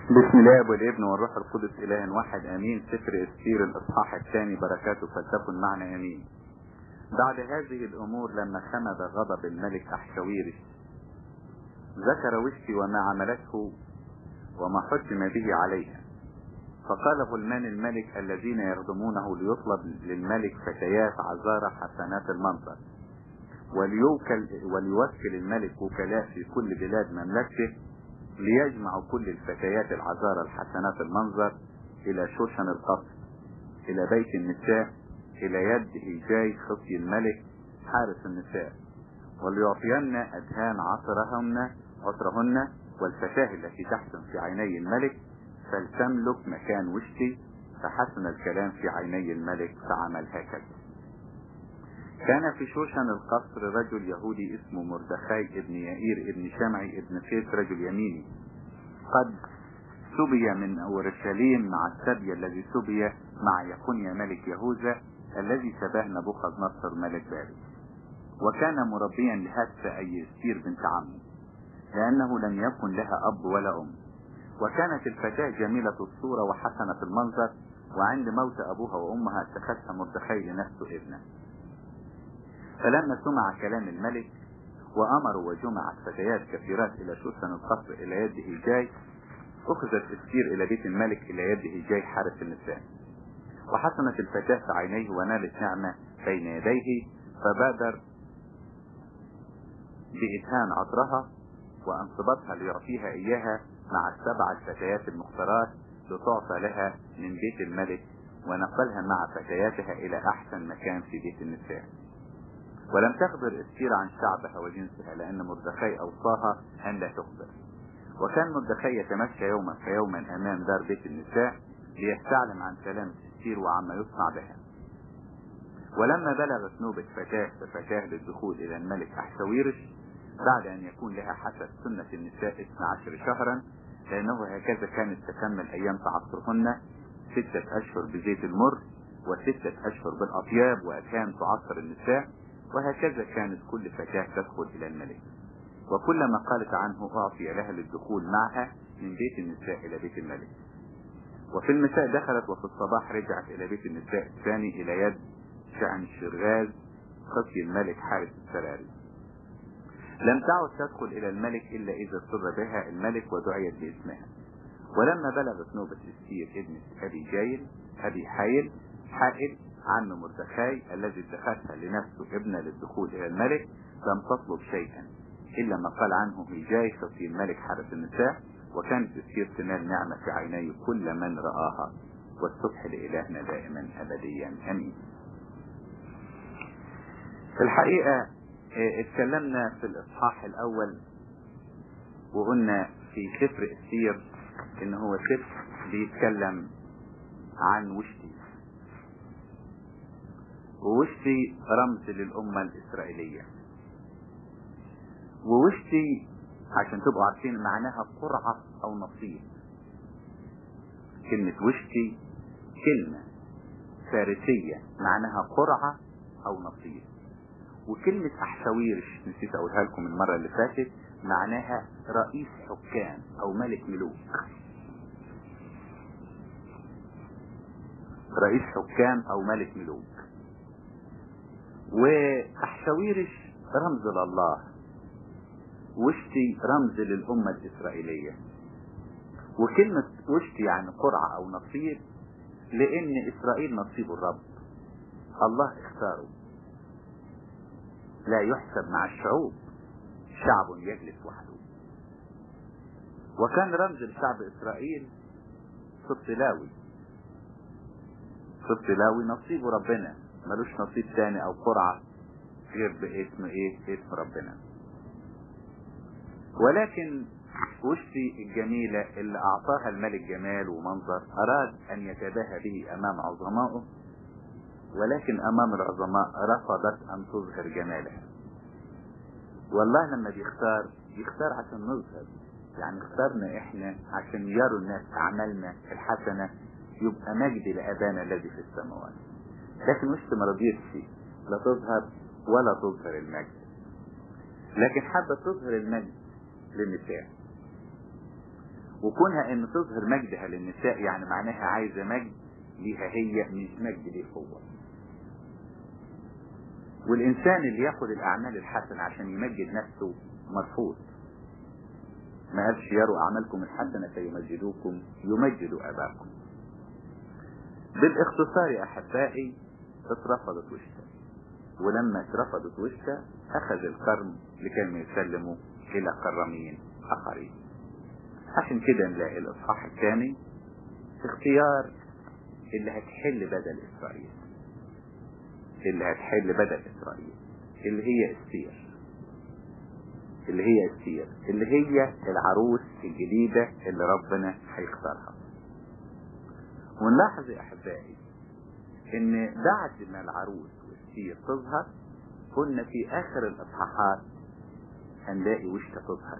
بسم الله والابن والروح القدس اله واحد امين. سفر استير الاصحاح الثاني، بركاته فلتكن معنا امين. بعد هذه الامور لما خمد غضب الملك احشويرش ذكر وشتي وما عملته وما حكم به عليها، فقال غلمان الملك الذين يخدمونه ليطلب للملك فتيات عذارى حسنات المنظر، وليوكل الملك وكلاء في كل بلاد مملكته ليجمعوا كل الفتيات العذارى الحسنات المنظر الى شوشن القصر، الى بيت النساء، الى يد هيجاي خصي الملك حارس النساء، وليعطين ادهان عطرهن والفتاة التي تحسن في عيني الملك فلتملك مكان وشتي. فحسن الكلام في عيني الملك فعمل هكذا. كان في شوشن القصر رجل يهودي اسمه مردخاي ابن يائير ابن شمعي ابن قيس رجل يميني، قد سبي من اورشليم مع السبي الذي سبي مع يقونيا ملك يهوذا الذي سباه نبوخذ نصر ملك بابل، وكان مربيا لهتسة اي استير بنت عمه، لانه لم يكن لها اب ولا ام. وكانت الفتاة جميلة الصورة وحسنة المنظر، وعند موت ابوها وامها اتخذها مردخاي لنفسه ابنه. فلما سمع كلام الملك وامروا وجمعت فتيات كثيرات الى شوشن القصر الى يد هيجاي، اخذت استير الى بيت الملك الى يد هيجاي حارس النساء، وحسنت الفتاة في عينيه ونالت نعمة بين يديه، فبادر بإدهان عطرها وانصبتها ليعطيها اياها مع السبع الفتيات المختارات لتعطى لها من بيت الملك، ونقلها مع فتياتها الى احسن مكان في بيت النساء. ولم تخبر استير عن شعبها وجنسها، لان مردخاي اوصاها ان لا تخبر. وكان مردخاي يتمشى يوما فيوما امام دار بيت النساء ليستعلم عن سلامة استير وعما يصنع بها. ولما بلغت نوبة فتاة للدخول الى الملك احشويرش بعد ان يكون لها حسب سنة النساء 12 شهرا، لانه هكذا كانت تكمل ايام تعصرهن 6 اشهر بزيت المر و6 اشهر بالاطياب، وكان تعصر النساء، وهكذا كانت كل فتاة تدخل الى الملك، وكلما قالت عنه اعطي لها للدخول معها من بيت النساء الى بيت الملك. وفي المساء دخلت، وفي الصباح رجعت الى بيت النساء الثاني الى يد شأن الشرغاز خصي الملك حارس السراري. لم تعد تدخل الى الملك الا اذا سر بها الملك ودعيت باسمها. ولما بلغت نوبة استير ابن ابي حائل عم مردخاي الذي اتخذها لنفسه ابنة للدخول الى الملك، لم تطلب شيئا الا ما قال عنه هيجاي خصي الملك حارس النساء، وكانت استير تنال نعمة في عيني كل من رآها. والصبح لإلهنا دائما ابديا امين. في الحقيقة اتكلمنا في الاصحاح الاول وقلنا في سفر استير ان هو سفر بيتكلم عن وشتي، ووشتي رمز للأمة الإسرائيلية. ووشتي عشان تبقوا عارفين معناها قرعة أو نصيب. كلمة وشتي كلمة فارسية معناها قرعة أو نصيب. وكلمة أحشويرش نسيت أقولها لكم المرة اللي فاتت معناها رئيس حكام أو ملك ملوك. رئيس حكام أو ملك ملوك. وأحشويرش رمز لله، وشتي رمز للأمة الإسرائيلية. وكلمة وشتي يعني قرعة أو نصيب، لأن إسرائيل نصيب الرب، الله اختاره، لا يحسب مع الشعوب، شعب يجلس وحده. وكان رمز لشعب إسرائيل سبط لاوي. سبط لاوي نصيب ربنا، ملوش نصيب تاني او قرعة غير باسم اسم ربنا. ولكن وشتي الجميلة اللي اعطاها الملك جمال ومنظر اراد ان يتباهى به امام عظمائه، ولكن امام العظماء رفضت ان تظهر جمالها. والله لما بيختار عشان نظهر، يعني اختارنا احنا عشان يروا الناس اعمالنا الحسنة، يبقى مجد لابانا الذي في السماوات. لكن وشتي ما رضيتش لا تظهر ولا تظهر المجد، لكن حابة تظهر المجد للنساء. وكونها ان تظهر مجدها للنساء يعني معناها عايزة مجد ليها هي مش مجد ليه هو. والانسان اللي ياخد الاعمال الحسنة عشان يمجد نفسه مرفوض. ما قالش يروا اعمالكم الحسنة فيمجدوكم، يمجدوا اباكم. بالاختصار يا احبائي اترفضت وشتا، ولما اترفضت وشتا اخذ الكرم لكي يسلموا الى كرمين اخرين. عشان كده نلاقي الاصحاح الثاني اختيار اللي هتحل بدل اسرائيل، اللي هتحل بدل اسرائيل اللي هي استير، اللي هي العروس الجديدة اللي ربنا هيختارها. ونلاحظ يا احبائي ان بعد ما العروس واستير تظهر كنا في اخر الاصحاحات هنلاقي وشتا تظهر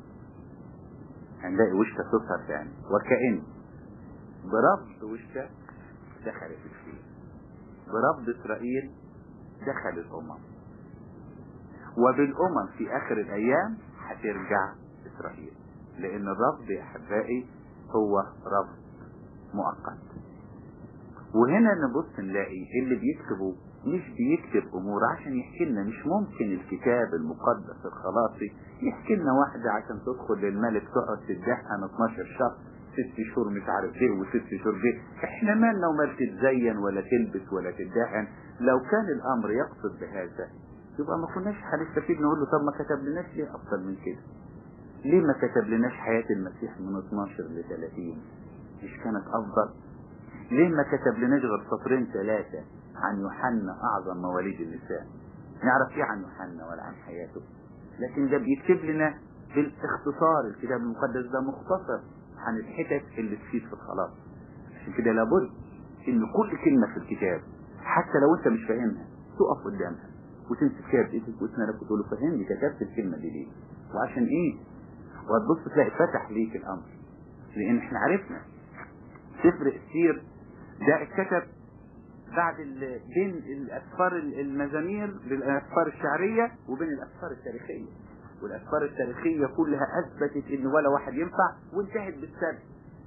تاني، وكأن برفض وشتا دخلت الفيل، برفض اسرائيل دخل الامم، وبالامم في اخر الايام هترجع اسرائيل. لان الرفض يا احبائي هو رفض مؤقت. وهنا نبص نلاقي اللي بيكتبه مش بيكتب امور عشان يحكي لنا. مش ممكن الكتاب المقدس الخلاصي يحكي لنا واحدة عشان تدخل للملك تقعد تدهن 12 شهر 6 شهور مش عارف ايه و6 شهور ايه. احنا مالنا ومال تتزين ولا تلبس ولا تدهن. لو كان الامر يقصد بهذا يبقى ما كناش هنستفيد نقول له طب ما كتب لناش ليه افضل من كده؟ ليه ما كتب لناش حياة المسيح من 12 ل 30؟ مش كانت افضل؟ ليه ما كتب لناش غير سطرين 3 عن يوحنا اعظم مواليد النساء؟ نعرف ايه عن يوحنا ولا عن حياته؟ لكن ده بيكتب لنا بالاختصار. الكتاب المقدس ده مختصر عن الحتت اللي تفيد في الخلاص. عشان كده لابد ان كل كلمة في الكتاب حتى لو انت مش فاهمها تقف قدامها وتمسك فيها بايدك واسنانك وتقول له فهمني كتبت الكلمة دي ليه وعشان ايه، وهتبص تلاقي فتح ليك الامر. لان احنا عرفنا سفر استير ده اتكتب بعد بين الاسفار المزامير بالاسفار الشعرية وبين الاسفار التاريخية. والاسفار التاريخية كلها اثبتت ان ولا واحد ينفع وانتهت بالسبب.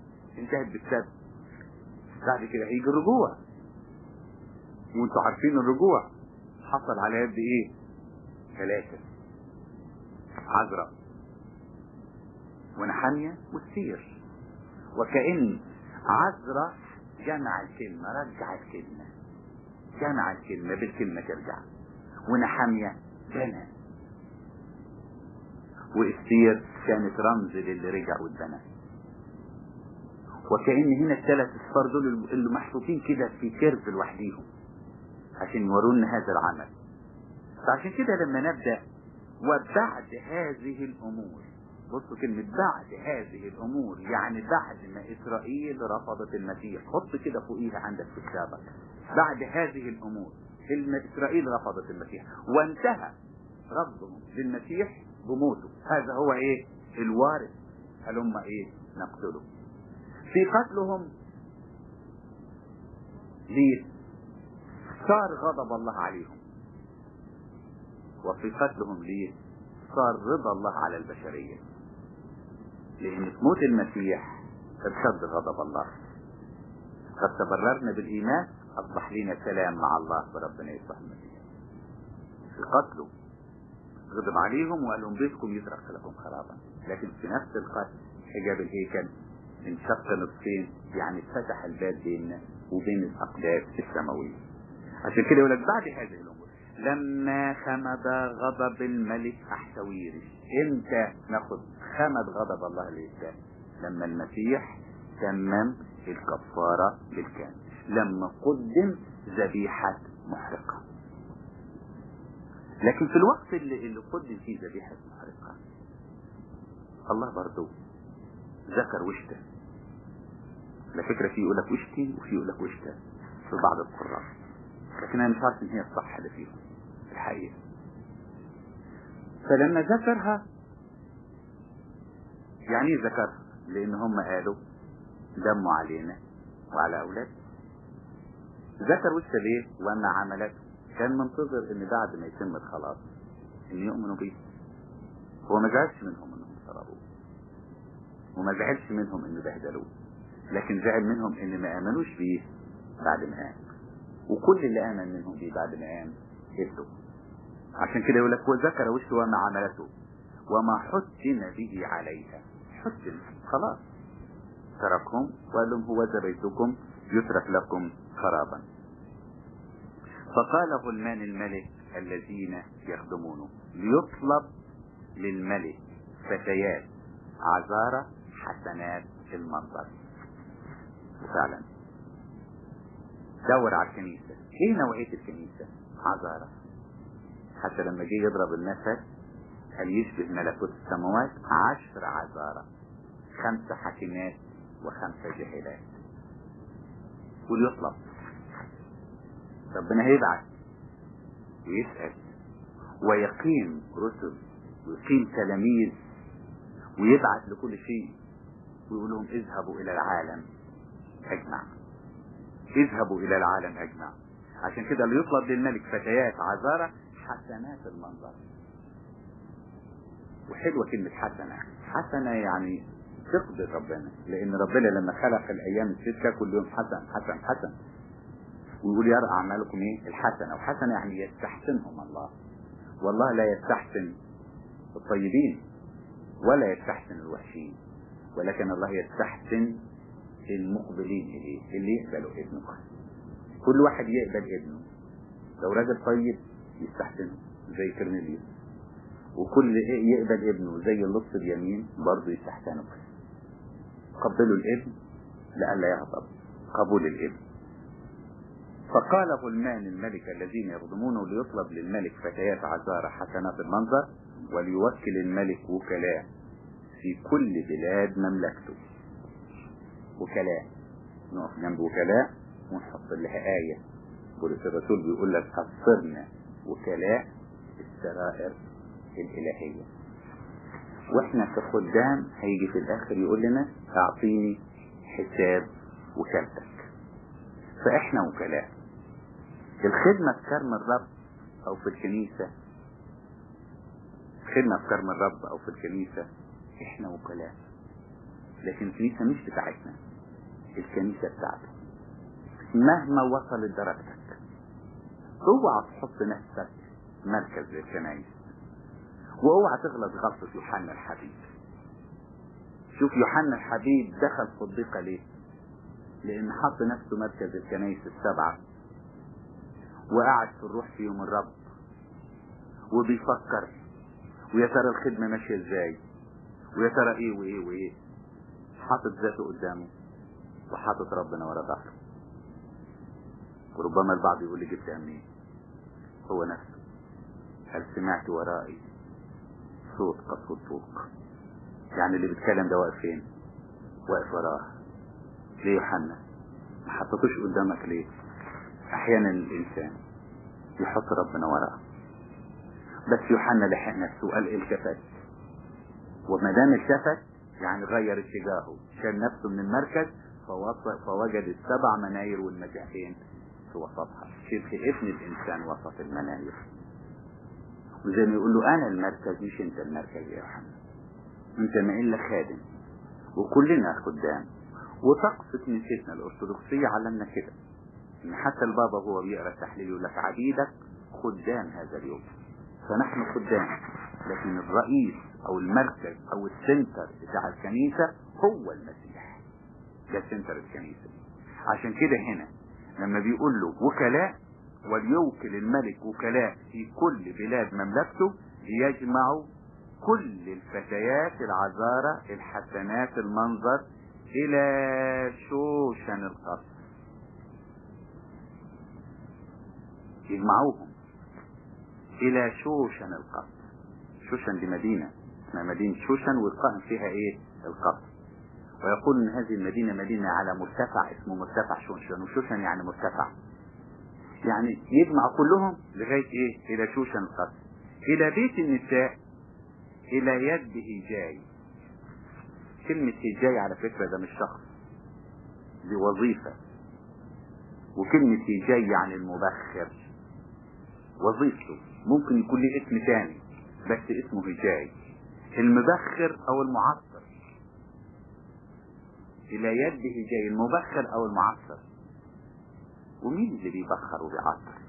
بعد كده هيجي الرجوع، وانتوا عارفين الرجوع حصل على يد ايه؟ 3: عذراء ونحمية واستير. وكأن عذراء جمع الكلمة، رجع الكلمة، بالكلمة ترجع. ونحمية بنى، واستير كانت رمز للي رجع واتبنى. وكأن هنا ال3 أسفار دول اللي محطوطين كده في كيرف لوحديهم عشان يورونا هذا العمل. فعشان كده لما نبدأ وبعد هذه الأمور، بصوا كلمة بعد هذه الأمور يعني بعد ما إسرائيل رفضت المسيح. حط كده فوقيها عندك في كتابك بعد هذه الأمور إسرائيل رفضت المسيح وانتهى رفضهم للمسيح بموته. هذا هو ايه؟ الوارث. هلما ايه؟ نقتله. في قتلهم ليه؟ صار غضب الله عليهم. وفي قتلهم ليه؟ صار رضا الله على البشرية. لأن في موت المسيح ارتد غضب الله. قد تبررنا بالإيمان أصبح لنا سلام مع الله بربنا يسوع المسيح. في قتله غضب عليهم وقال لهم بيتكم يترك لكم خرابا. لكن في نفس القتل حجاب الهيكل انشق نصفين، يعني فتح الباب بيننا وبين الأقداس السماوية. عشان كده يقول لك بعد هذه الأمور لما خمد غضب الملك أحشويرش. امتى ناخد خمد غضب الله للإنسان؟ لما المسيح تمم الكفارة بالكامل، لما قدم ذبيحة محرقة. لكن في الوقت اللي قدم فيه ذبيحة محرقة الله برضو ذكر وشته. على فكرة في يقول لك وشتي وفي يقول لك وشته في بعض القراء، لكن انا مش عارف ان هي الصح اللي فيهم الحقيقة. فلما ذكرها يعني ذكرها لان هم قالوا دموا علينا وعلى اولاد. ذكر وشته ليه؟ وما عملته كان منتظر ان بعد ما يتم الخلاص ان يؤمنوا به. هو ما زعلش منهم انهم صربوه، وما زعلش منهم ان بهدلوه، لكن زعل منهم ان ما امنوش بيه بعد ما قام. وكل اللي امن منهم بيه بعد ما قام هدوا. عشان كده يقول لك وذكر وشه وما عملته وما حتم به عليها. حتم خلاص، تركهم وقال لهم هو ذا بيتكم يترك لكم خرابا. فقال غلمان الملك الذين يخدمونه ليطلب للملك فتيات عذارى حسنات المنظر. وفعلا دور على الكنيسة. ايه نوعية الكنيسة؟ عذارى. حتى لما جه يضرب المثل هل يشبه ملكوت السماوات 10 عذارى، 5 حكيمات و5 جاهلات. وليطلب. ربنا هيبعث ويسأل ويقيم رسل ويقيم تلاميذ ويبعث لكل شيء ويقول لهم اذهبوا الى العالم اجمع. اذهبوا الى العالم اجمع. عشان كده ليطلب للملك فتيات عذارى حسنات المنظر. وحلوة كلمة حسنة. حسنة يعني تقدر ربنا، لان ربنا لما خلق الايام الستة كل يوم حسن حسن حسن، ويقول يرى اعمالكم ايه الحسنة. وحسنة يعني يستحسنهم الله. والله لا يستحسن الطيبين ولا يستحسن الوحشين، ولكن الله يستحسن المقبلين اليه، اللي يقبلوا ابنه. كل واحد يقبل ابنه. لو راجل طيب يستحسنه زي كرنيليوس، وكل يقبل ابنه زي اللص اليمين برضه يستحسنه. قبلوا الابن لئلا يغضب. قبول الابن. فقال غلمان الملك الذين يخدمونه ليطلب للملك فتيات عذارى حسنات المنظر وليوكل الملك وكلاء في كل بلاد مملكته. وكلاء، نقف جنب وكلاء ونحط لها آية. بولس الرسول بيقول لك أبصرنا وكلاء السرائر الإلهية. واحنا كخدام هيجي في الآخر يقول لنا أعطيني حساب وكالتك. فإحنا وكلاء. الخدمة في كرم الرب أو في الكنيسة، خدمة في كرم الرب أو في الكنيسة إحنا وكلاء. لكن الكنيسة مش بتاعتنا، الكنيسة بتاعته. مهما وصلت درجتك اوعى تحط نفسك مركز للكنائس، واوعى تغلط غلطة يوحنا الحبيب. شوف يوحنا الحبيب دخل صديقة ليه؟ لأن حط نفسه مركز الكنائس السبعة، وقعد في الروح في يوم الرب وبيفكر ويا ترى الخدمة ماشية ازاي، ويا ترى ايه وايه وايه. حاطط ذاته قدامه وحاطط ربنا ورا ظهره. وربما البعض يقول لي جبتها منين؟ هو نفسه. هل سمعت ورائي صوت قصد فوق؟ يعني اللي بيتكلم ده واقف فين؟ واقف وراه. ليه يوحنا ما حطتوش قدامك ليه؟ احيانا الانسان يحط ربنا وراه. بس يوحنا لحق نفسه وقال التفت، وما دام التفت يعني غير اتجاهه، شال نفسه من المركز فوجد ال7 مناير والمجاهين في وسطها. شبه ابن الانسان وسط المناير. وزي ما يقول له انا المركز مش انت المركز يا يوحنا، انت ما الا خادم وكلنا خدام. وطقس كنيستنا الارثوذكسيه علمنا كده، ان حتى البابا هو بيقرا التحليل يقول لك عبيدك خدام هذا اليوم. فنحن خدام، لكن الرئيس او المركز او السنتر بتاع الكنيسة هو المسيح. ده سنتر الكنيسة. عشان كده هنا لما بيقول له وكلاء وليوكل الملك وكلاء في كل بلاد مملكته ليجمعوا كل الفتيات العذارى الحسنات المنظر الى شوشن القصر. يجمعوهم الى شوشن القصر. شوشن دي مدينة اسمها مدينة شوشن، والقائم فيها ايه؟ القصر. ويقول ان هذه المدينة مدينة على مرتفع اسمه مرتفع شوشن. وشوشن يعني مرتفع، يعني يجمع كلهم لغاية ايه؟ الى شوشن القصر، الى بيت النساء، الى يد هيجاي. كلمة هيجاي على فكرة ده مش شخص، دي وظيفة. وكلمة هيجاي يعني المبخر، وظيفته ممكن يكون له اسم تاني بس اسمه هيجاي، المبخر او المعطر. الى يد هجاي المبخر او المعصر. ومين اللي بيبخر وبيعصر؟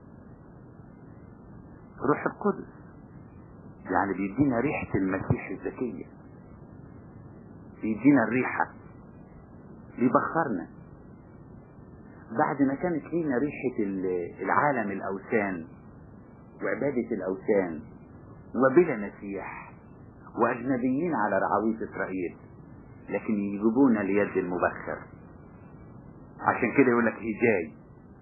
روح القدس. يعني بيدينا ريحة المسيح الزكية، بيدينا الريحة، بيبخرنا. بعد ما كانت لينا ريحة العالم الأوثان وعبادة الأوثان وبلا مسيح وأجنبيين على رعاوية إسرائيل، لكن يجيبونا ليد المبخر. عشان كده يقول لك هجاي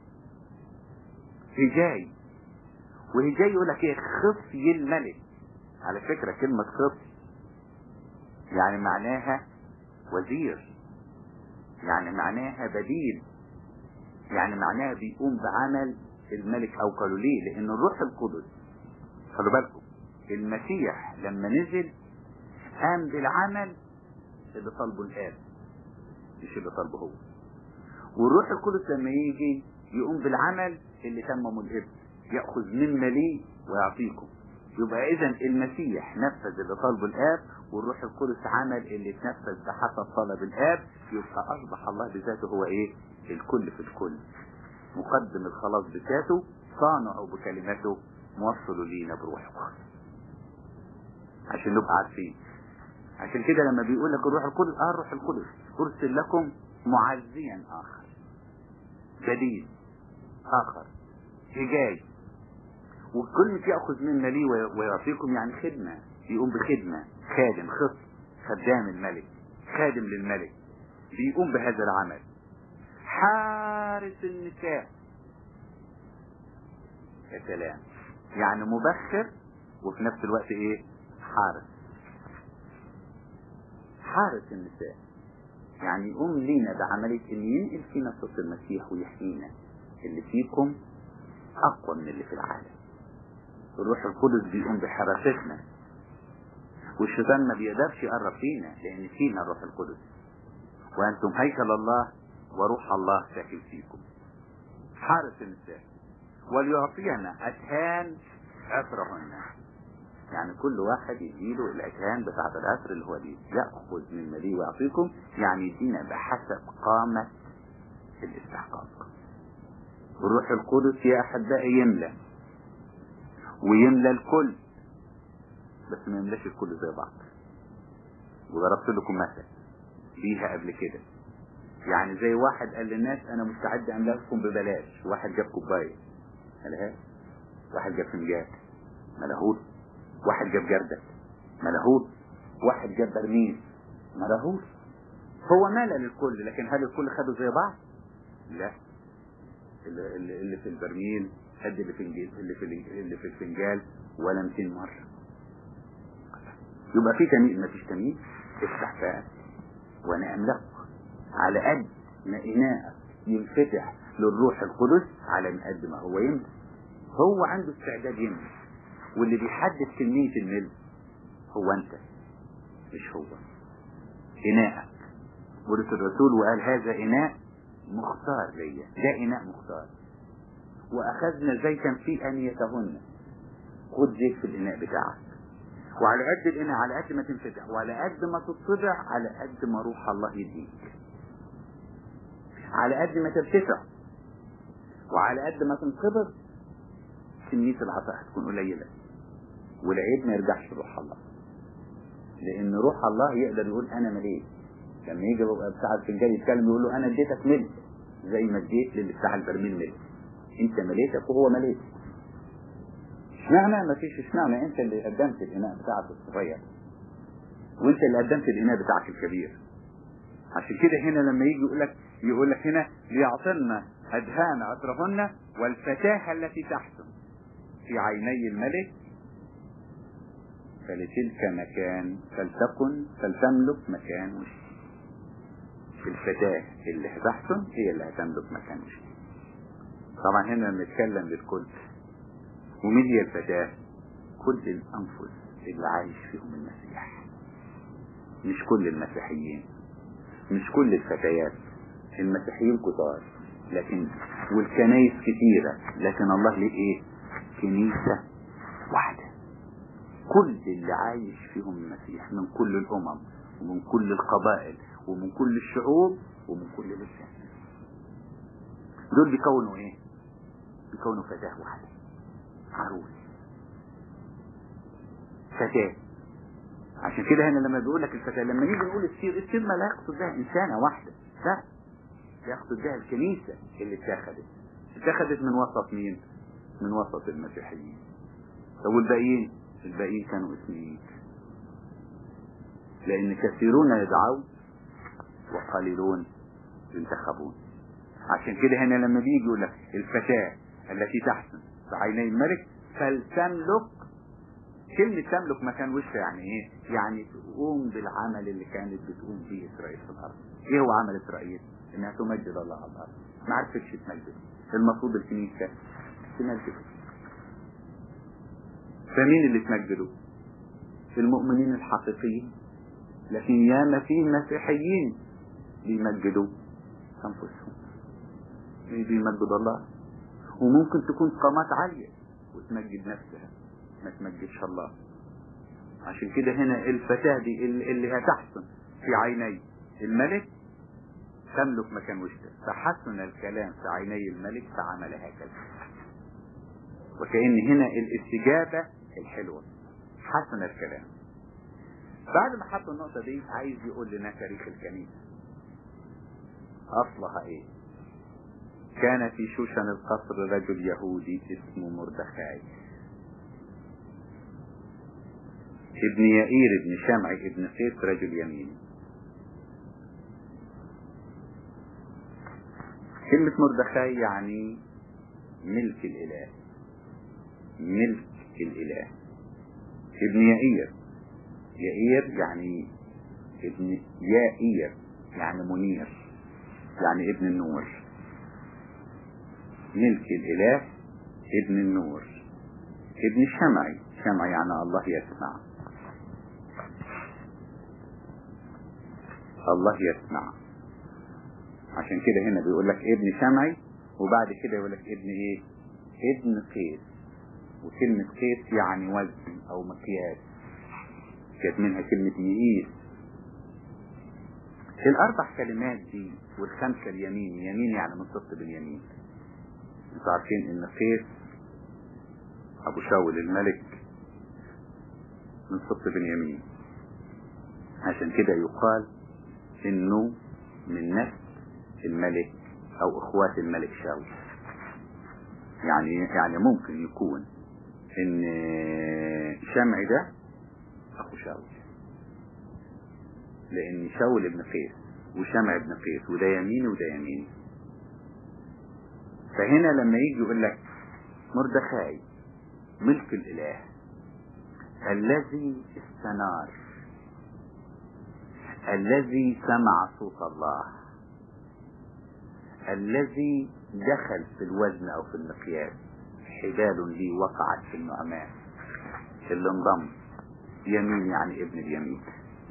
هجاي. وهجاي يقول لك ايه؟ خصي الملك. على فكرة كلمة خصي يعني معناها وزير، يعني معناها بديل، يعني معناها بيقوم بعمل الملك. او قالوا ليه؟ لان الروح القدس، خلوا بالكم، المسيح لما نزل قام بالعمل اللي طلبه الآب مش اللي طلبه هو. والروح القدس لما يجي يقوم بالعمل اللي تممه الابن، يأخذ مما ليه ويعطيكم. يبقى اذا المسيح نفذ اللي طلبه الآب، والروح القدس عمل اللي تنفذ بحسب طلب الآب. يبقى اصبح الله بذاته هو ايه؟ الكل في الكل، مقدم الخلاص بذاته، صانع بكلمته، موصل لينا بروحه. عشان نبقى عارفين. عشان كده لما بيقول لك الروح القدس، الروح القدس ارسل لكم معزيا اخر، بديل اخر، هجاي. وكلمة يأخذ منا لي ويعطيكم يعني خدمة، يقوم بخدمة، خادم، خدام الملك، خادم للملك، بيقوم بهذا العمل. حارس النساء، يا سلام، يعني مبخر وفي نفس الوقت ايه؟ حارس النساء. يعني يقوم لينا بعملية ان ينقل فينا صوت المسيح ويحيينا. اللي فيكم اقوى من اللي في العالم. الروح القدس بيقوم بحراستنا، والشيطان ما بيقدرش يقرب فينا لان فينا الروح القدس. وانتم هيكل الله وروح الله ساكن فيكم. حارس النساء. وليعطينا أتهان عطرهن. يعني كل واحد يديله الأتهان بتاعت العطر اللي هو دي، يأخذ من مليه ويعطيكم، يعني يدينا بحسب قامة الاستحقاق. الروح القدس يا أحبائي يملى ويملى الكل، بس ما يملاش الكل زي بعض. وضربت لكم مثل بيها قبل كده. يعني زي واحد قال للناس انا مستعد املا لكم ببلاش، واحد جاب كوبايه ملهاش، واحد جاب فنجان ملهوش، واحد جاب جردل ملهوش، واحد جاب برميل ملهوش. هو مال للكل، لكن هل الكل خدوا زي بعض؟ لا. اللي في البرميل قد اللي في الفنجان ولا 200 مره. يبقى في تمييز؟ ما فيش تمييز. افتح بقى وانا املأ على قد ما إناء ينفتح للروح القدس، على ما قد ما هو يملى. هو عنده استعداد يملى، واللي بيحدد كمية الملء هو انت مش هو. إناءك. ورث الرسول وقال هذا إناء مختار ليا، ده إناء مختار. وأخذنا زيتا في أنيتهن. خد زيت في الإناء بتاعك، وعلى قد الإناء، على قد ما تنفتح، وعلى قد ما تتضع، على قد ما روح الله يديك. على قد ما ترتفع وعلى قد ما تنقبض، كمية العطاء هتكون قليلة، والعيب ما يرجعش لروح الله. لأن روح الله يقدر يقول أنا مليت. لما يجي بتاع الفنجان يتكلم يقول له أنا اديتك ملك زي ما اديت للي بتاع البرميل ملك. أنت مليتك وهو مليت. اشمعنى ما فيش؟ اشمعنى أنت اللي قدمت الإناء بتاعك الصغير وأنت اللي قدمت الإناء بتاعك الكبير؟ عشان كده هنا لما يجي يقول لك هنا ليعطلنا أدهان عطرهن والفتاة التي تحسن في عيني الملك، فلتلك مكان فلتملك مكان وشي. الفتاة اللي هتحسن هي اللي هتملك مكان وشي. طبعا هنا بنتكلم للكل. ومين هي الفتاة؟ كل الأنفس اللي عايش فيهم المسيح، مش كل المسيحيين، مش كل الفتيات. المسيحيين كتار لكن والكنايس كتيرة، لكن الله ليه ايه؟ كنيسة واحدة. كل اللي عايش فيهم المسيح من كل الامم ومن كل القبائل ومن كل الشعوب ومن كل لسان. دول بيكونوا ايه؟ بيكونوا فتاة واحدة، عروس، فتاة. عشان كده هنا لما بيقول لك الفتاة، لما نيجي نقول السير ما لا يقصد بها انسانة واحدة، لا، يقصد بها الكنيسة اللي اتخذت من وسط مين؟ من وسط المسيحيين. طب والباقيين؟ الباقيين كانوا اسميين، لان كثيرون يدعون وقليلون ينتخبون. عشان كده هنا لما بيجي يقول لك الفتاة التي تحسن بعيني الملك فلتملك. كلمة تملك مكان وشها يعني ايه؟ يعني تقوم بالعمل اللي كانت بتقوم به اسرائيل في الارض. ايه هو عمل اسرائيل؟ انها تمجد الله على الارض، ما عرفتش تمجد. المفروض الكنيسة تمجد. فمين اللي تمجدوا؟ المؤمنين الحقيقيين. لكن ياما في مسيحيين بيمجدوا انفسهم، بيمجد الله. وممكن تكون قامات عالية وتمجد نفسها، ما تمجدش الله. عشان كده هنا الفتاة دي اللي هتحسن في عيني الملك تملك مكان وشها، فحسن الكلام في عيني الملك فعمل هكذا. وكأن هنا الاستجابة الحلوة، حسن الكلام. بعد ما حط النقطة دي عايز يقول لنا تاريخ الكنيسة أصلها إيه. كان في شوشن القصر رجل يهودي اسمه مردخاي ابن يائير ابن شمعي ابن قيس رجل يمين. كلمة مردخاي يعني ملك الإله، ملك الإله. ابن يائير، يائير يعني ابن يائير يعني منير، يعني ابن النور. ملك الإله ابن النور. ابن شمعي، شمعي يعني الله يسمع، الله يسمع. عشان كده هنا بيقول لك ابن شمعي، وبعد كده يقول لك ابن ايه؟ ابن قيس. وكلمة قيس يعني وزن او مقياس، كانت منها كلمة يقيس. الاربع كلمات دي والخمسة اليمين، يمين يعني من صفت باليمين. انتوا عارفين ان قيس ابو شاول الملك من صفت باليمين، عشان كده يقال انه من نفس الملك او اخوات الملك شاول. يعني ممكن يكون ان شمعي ده اخو شاول، لان شاول ابن قيس وشمع ابن قيس، وده يميني وده يميني. فهنا لما يجي يقول لك مردخاي ملك الاله الذي استنار، الذي سمع صوت الله، الذي دخل في الوزن او في المقياس. حبال لي وقعت في النعمان، اللي انضم. يمين يعني ابن اليمين.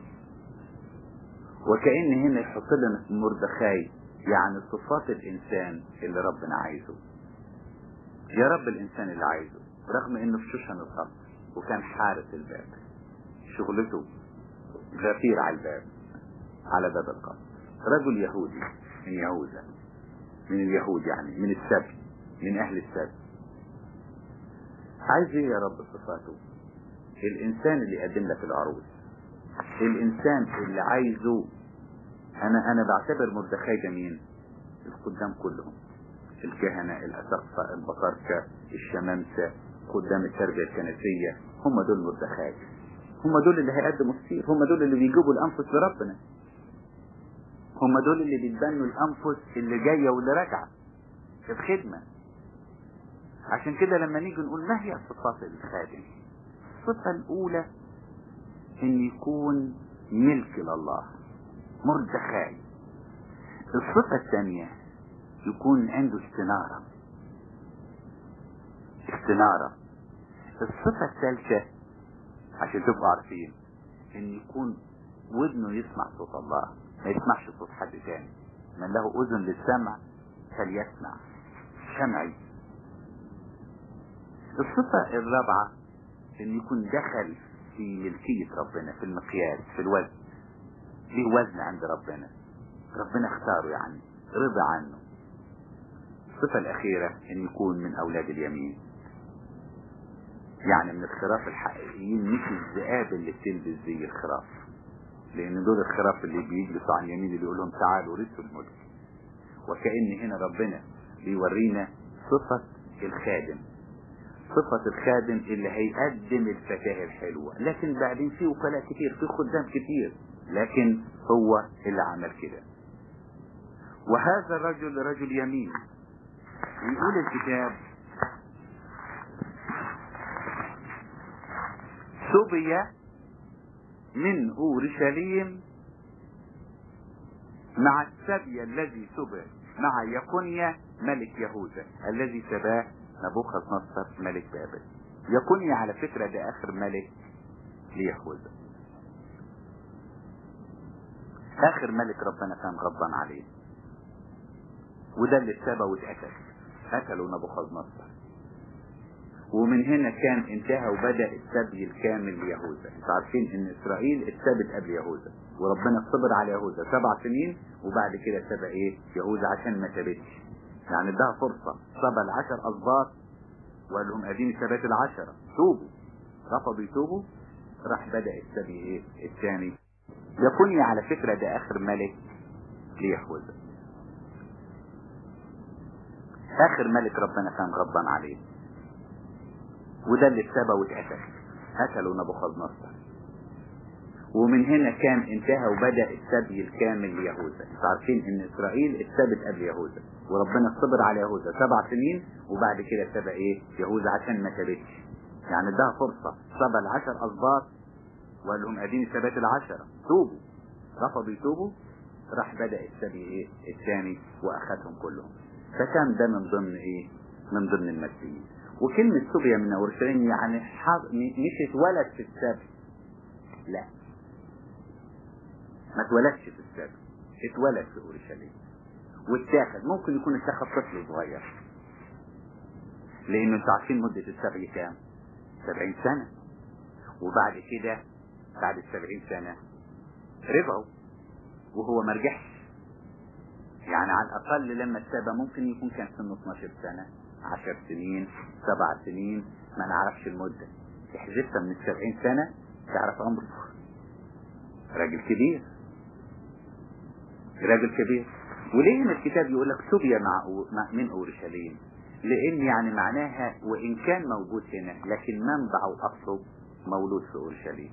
وكأن هنا يحط لنا مردخاي يعني صفات الانسان اللي ربنا عايزه. يا رب الانسان اللي عايزه، رغم انه في شوشن القصر وكان حارس الباب، شغلته غفير على الباب، على باب القصر، رجل يهودي من يهوذا، من اليهود يعني من السبي، من اهل السبي. عايز ايه يا رب صفاته؟ الانسان اللي يقدم لك العروس، الانسان اللي عايزه. انا بعتبر مردخاي ده مين؟ الخدام كلهم، الكهنة، الاسقفة، البطاركة، الشمامسة، خدام التربية الكنسية، هم دول مردخاي. هم دول اللي هيقدموا السير، هم دول اللي بيجيبوا الانفس لربنا، هم دول اللي بيتبنوا الانفس اللي جاية واللي راجعة في الخدمة. عشان كده لما نيجي نقول ما هي صفات الخادم؟ الصفة الاولى ان يكون ملك لله، مردخاي. الصفة الثانية يكون عنده استنارة، استنارة. الصفة الثالثة عشان تبقوا عارفين ان يكون ودنه يسمع صوت الله، ما يسمعش صوت حد تاني. من له اذن للسمع فليسمع. شمعي. الصفة الرابعة ان يكون دخل في ملكية ربنا، في المقياس، في الوزن. ليه وزن عند ربنا، ربنا اختاره يعني رضى عنه. الصفة الأخيرة إن يكون من أولاد اليمين، يعني من الخراف الحقيقيين، مش الذئاب اللي بتلبس زي الخراف، لأن دول الخراف اللي بيجلسوا عن اليمين اللي يقول لهم تعالوا رثوا الملك. وكأن هنا ربنا بيورينا صفة الخادم، صفة الخادم اللي هيقدم الفتاة الحلوة. لكن بعدين في وكلاء كتير، في خدام كتير، لكن هو اللي عمل كده. وهذا الرجل رجل يمين. يقول الكتاب سبي من أورشليم مع السبي الذي سبي مع يقونيا ملك يهوذا الذي سباه نبوخذ نصر ملك بابل. يقونيا على فكرة ده آخر ملك ليهوذا، آخر ملك ربنا كان غضبان عليه، وده اللي اتسبى واتقتل، قتلوا نبوخذ نصر. ومن هنا كان انتهى وبدأ السبي الكامل ليهوذا. انتوا عارفين ان اسرائيل اتسبت قبل يهوذا، وربنا صبر على يهوذا 7 سنين، وبعد كده سبى ايه يهوذا عشان ما سبتش، يعني ادها فرصة. سبى 10 اسباط وقال لهم اديني سبات 10 توبوا، رفضوا يتوبوا، راح بدأ السبي ايه الثاني. يقونيا على فكرة ده اخر ملك ليهوذا، اخر ملك ربنا كان غضبان عليه، وده اللي اتسبى واتقتل، قتلوا نبوخذ نصر. ومن هنا كان انتهى وبدأ السبي الكامل ليهوذا. انتوا عارفين ان اسرائيل اتسبت قبل يهوذا، وربنا صبر على يهوذا 7 سنين، وبعد كده سبى ايه يهوذا عشان ما سبتش، يعني ادها فرصة. سبى 10 اسباط وقال لهم اديني سبات 10 توبوا، رفضوا يتوبوا، راح بدأ السبي ايه الثاني واخذهم كلهم. فكان ده من ضمن ايه من ضمن المسيحيين. وكلمة سبية من أورشليم يعني مش اتولد في السبي، لا، ما اتولدش في السبي، اتولد في أورشليم واتاخد. ممكن يكون اتاخد طفل صغير، لأنه انتوا عارفين مدة السبي كام؟ 70 سنة. وبعد كده بعد 70 سنة رجعوا وهو ما رجعش، يعني على الأقل لما اتسبى ممكن يكون كان سنه 12 سنة، 10 سنين، 7 سنين، ما نعرفش المدة. تحذفها من 70 سنة تعرف عمره. راجل كبير، راجل كبير. وليه هنا الكتاب يقول لك سبي من أورشليم؟ لأن يعني معناها وإن كان موجود هنا لكن منبع وأصله مولود في أورشليم.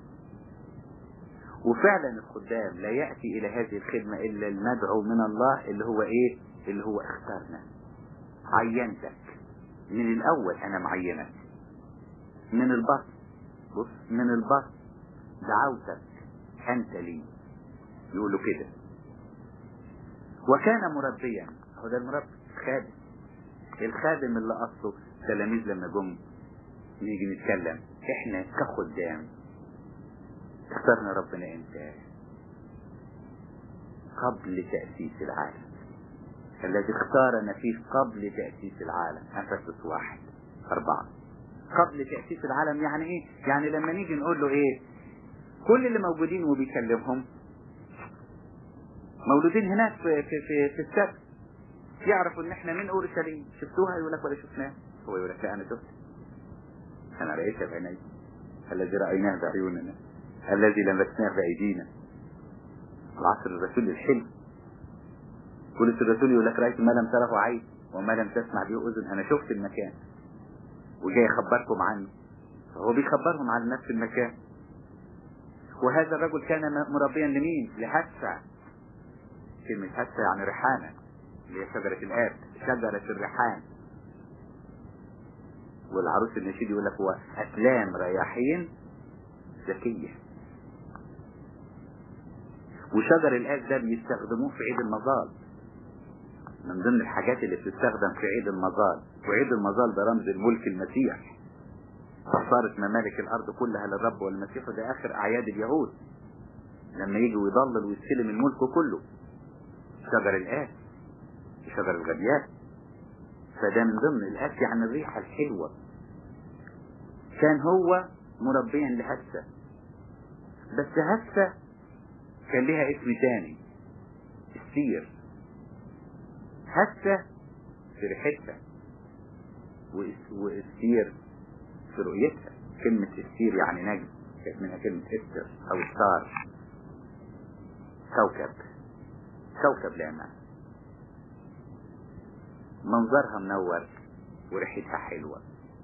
وفعلا الخدام لا يأتي إلى هذه الخدمة إلا المدعو من الله، اللي هو إيه؟ اللي هو اختارنا، عينتك من الأول، أنا معينك من البطن. بص، من البطن دعوتك أنت لي، يقولوا كده. وكان مربيا، هو ده المربي، خادم. الخادم اللي أصله تلاميذ لما جم نيجي نتكلم احنا كخدام اخترنا ربنا امتى؟ قبل تأسيس العالم. الذي اختارنا فيه قبل تأسيس العالم. أفسس 1:4. قبل تأسيس العالم يعني ايه؟ يعني لما نيجي نقول له ايه؟ كل اللي موجودين وبيكلمهم مولودين هناك في السبت، يعرفوا ان احنا من اورشليم. شفتوها؟ يقول لك ولا شفناها. هو يقول لك لا انا شفت، انا رأيتها بعيني، الذي رأيناه بعيوننا الذي لمسناه بأيدينا. العصر الرسول الحلم. بولس الرسول يقول لك رأيت ما لم تره عين وما لم تسمع به أذن. أنا شفت المكان وجاي أخبركم عنه، فهو بيخبرهم عن نفس المكان. وهذا الرجل كان مربيا لمين؟ لحسة. كلمة حسة يعني ريحانة، اللي هي شجرة الآب، شجرة الريحان. والعروس النشيد يقول لك هو أسلام رياحين ذكية. وشجر الآب ده بيستخدموه في عيد المظال، من ضمن الحاجات اللي بتستخدم في عيد المظال. وعيد المظال ده رمز الملك المسيح، فصارت ممالك الأرض كلها للرب والمسيح، وده آخر أعياد اليهود لما يجي ويضلل ويستلم الملك كله. شجر الآب، شجر الغبيات. فده من ضمن الآب يعني الريحة الحلوة. كان هو مربيا لهسة، بس هسة كان لها اسم تاني، السير. هسه في ريحتها، والسير في رؤيتها. كلمة السير يعني نجم، كانت منها كلمة استر او ستار، كوكب لامع، منظرها منور وريحتها حلوة.